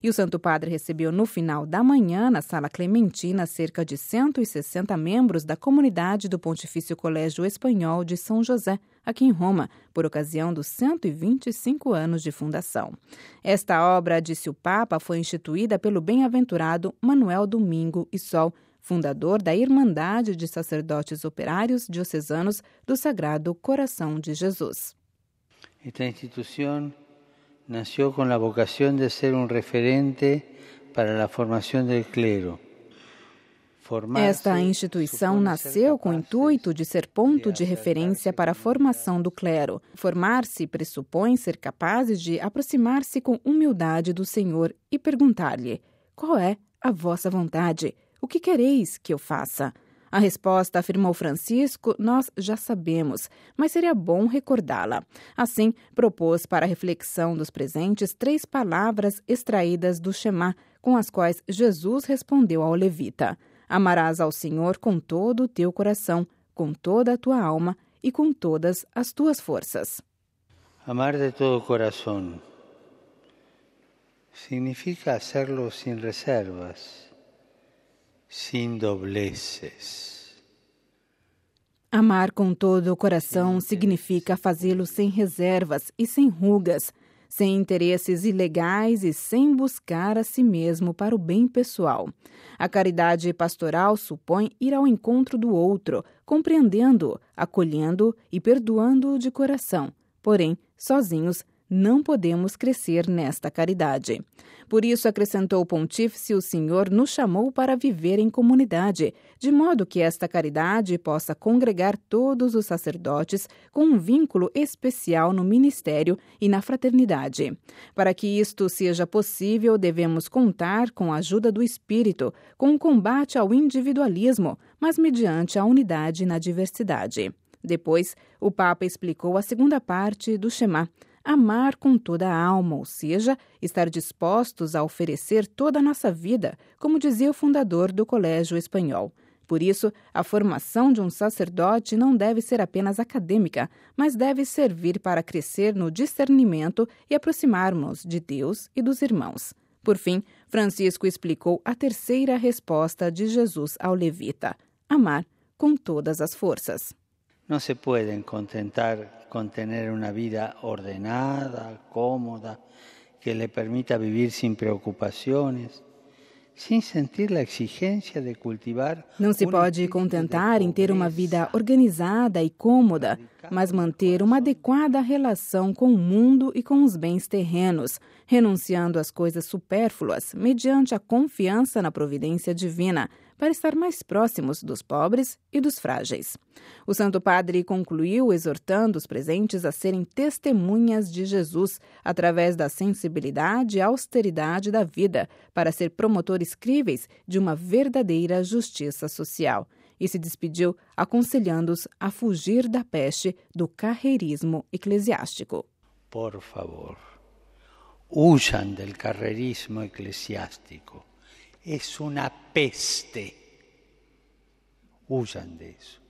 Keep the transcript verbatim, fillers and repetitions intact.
E o Santo Padre recebeu no final da manhã, na Sala Clementina, cerca de cento e sessenta membros da comunidade do Pontifício Colégio Espanhol de São José, aqui em Roma, por ocasião dos cento e vinte e cinco anos de fundação. Esta obra, disse o Papa, foi instituída pelo bem-aventurado Manuel Domingo e Sol, fundador da Irmandade de Sacerdotes Operários Diocesanos do Sagrado Coração de Jesus. Esta instituição nasceu com a vocação de ser um referente para a formação do clero. Esta instituição nasceu com o intuito de ser ponto de referência para a formação do clero. Formar-se pressupõe ser capazes de aproximar-se com humildade do Senhor e perguntar-lhe: qual é a vossa vontade? O que quereis que eu faça? A resposta, afirmou Francisco, nós já sabemos, mas seria bom recordá-la. Assim, propôs para a reflexão dos presentes três palavras extraídas do Shema, com as quais Jesus respondeu ao levita: amarás ao Senhor com todo o teu coração, com toda a tua alma e com todas as tuas forças. Amar de todo o coração significa hacerlo sin reservas, sin dobleces. Amar com todo o coração significa fazê-lo sem reservas e sem rugas, sem interesses ilegais e sem buscar a si mesmo para o bem pessoal. A caridade pastoral supõe ir ao encontro do outro, compreendendo-o, acolhendo-o e perdoando-o de coração. Porém, sozinhos, não podemos crescer nesta caridade. Por isso, acrescentou o pontífice, o Senhor nos chamou para viver em comunidade, de modo que esta caridade possa congregar todos os sacerdotes com um vínculo especial no ministério e na fraternidade. Para que isto seja possível, devemos contar com a ajuda do Espírito, com o combate ao individualismo, mas mediante a unidade na diversidade. Depois, o Papa explicou a segunda parte do Shema: amar com toda a alma, ou seja, estar dispostos a oferecer toda a nossa vida, como dizia o fundador do Colégio Espanhol. Por isso, a formação de um sacerdote não deve ser apenas acadêmica, mas deve servir para crescer no discernimento e aproximarmos de Deus e dos irmãos. Por fim, Francisco explicou a terceira resposta de Jesus ao levita: amar com todas as forças. Não se podem contentar com ter uma vida ordenada, cómoda, que lhe permita viver sem preocupações, sem sentir a exigência de cultivar. Não se pode contentar em ter uma vida organizada e cômoda, mas manter uma adequada relação com o mundo e com os bens terrenos, renunciando às coisas supérfluas, mediante a confiança na providência divina, para estar mais próximos dos pobres e dos frágeis. O Santo Padre concluiu exortando os presentes a serem testemunhas de Jesus, através da sensibilidade e austeridade da vida, para ser promotores críveis de uma verdadeira justiça social. E se despediu aconselhando-os a fugir da peste do carreirismo eclesiástico. Por favor, huyan del carreirismo eclesiástico. Es una peste. Huyan de eso.